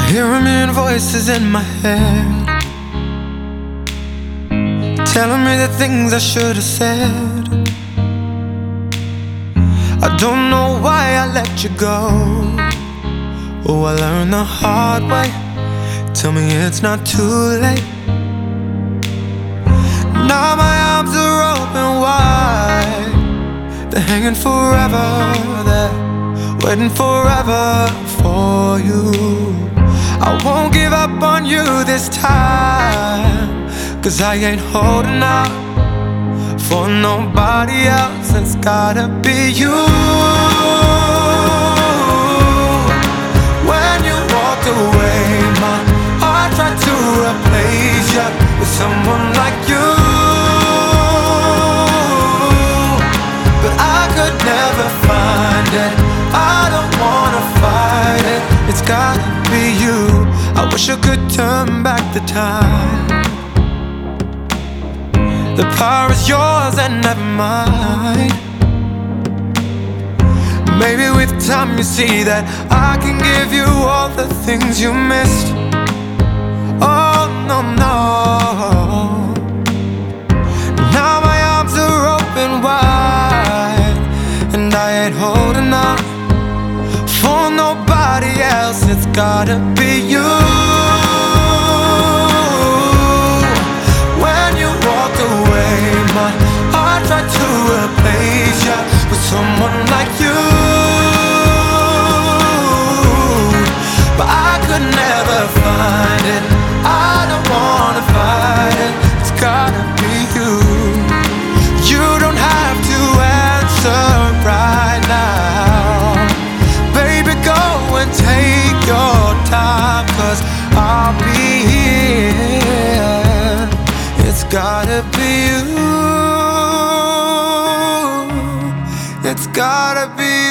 Hear a million voices in my head, telling me the things I should have said. I don't know why I let you go. Oh, I learned the hard way. Tell me it's not too late. Now my arms are open wide. They're hanging forever there, waiting forever for you. I won't give up on you this time, 'cause I ain't holding out for nobody else. It's gotta be you. When you walked away, my heart tried to replace you with someone like you, but I could never find it. I don't wanna fight it. It's gotta be you. I wish I could turn back the time. The power is yours and never mine. Maybe with time you see that I can give you all the things you missed. Oh no, no. Now my arms are open wide, and I ain't holding out for nobody else. It's gotta be you. When you walked away, my heart tried to replace you with someone like you, but I could never find it. I don't wanna fight it. It's gotta be you. You don't have to answer right now. Baby, go and take your time, 'cause I'll be here. It's gotta be you. It's gotta be you.